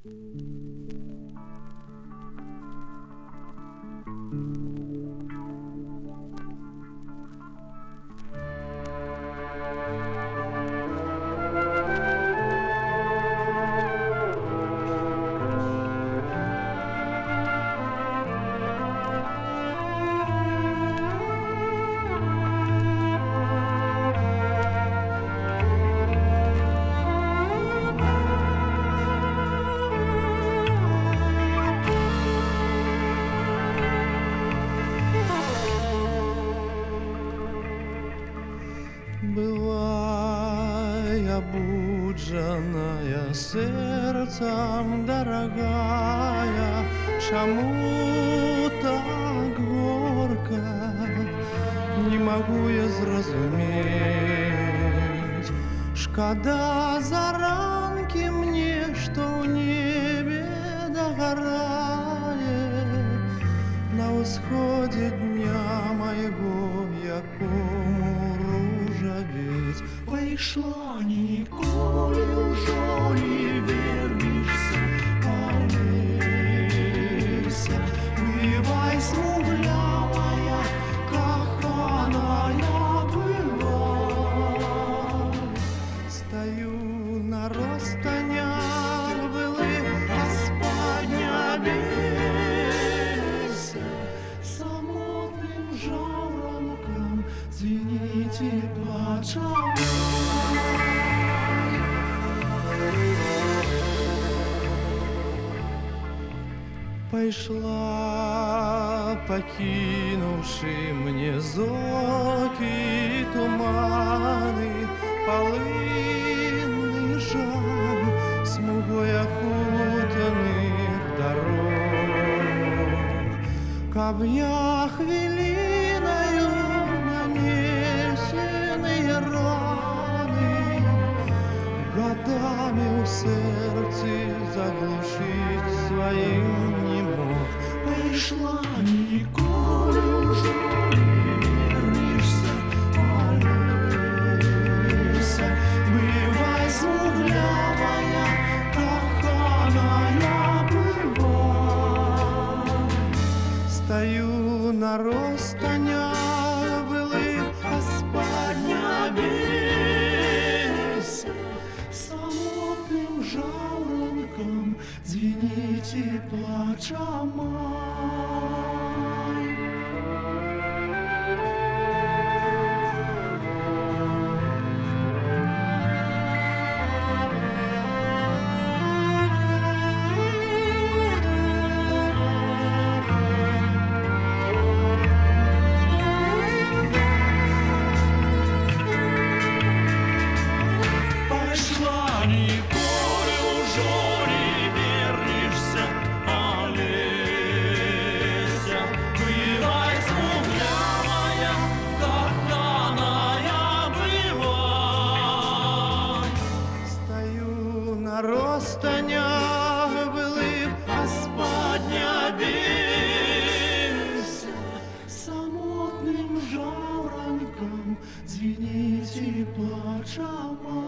Бывай, обудженная сердцем, дорогая, чаму так горько, не могу я зразумець. Шкода заранки мне, что в небе догорает на восходе дня моего, якому ружавець. Пайшла, ніколи ўжо не вернешься, Олеся. Бывай, смуглявая, каханая, бывай. Стою на розстанях былых, а спать не обейся. Самотным жаворонком звените плача. Пайшла, покинувши мне зоки и туманы, полынный жаль смугой окутанных дорог. Каб я хвилиною нанесенные раны годами в сердце заглушить своим не мог. Пришла, ніколи уже не вернешься, Олеся. Бывай, смуглявая, каханая, бывай. Стою на розстанях былых, а спать не обейся. Самотным жаворонком звените плача май. На розстанях былых, а спать не обейся. Самотным жаворонком звените плача май.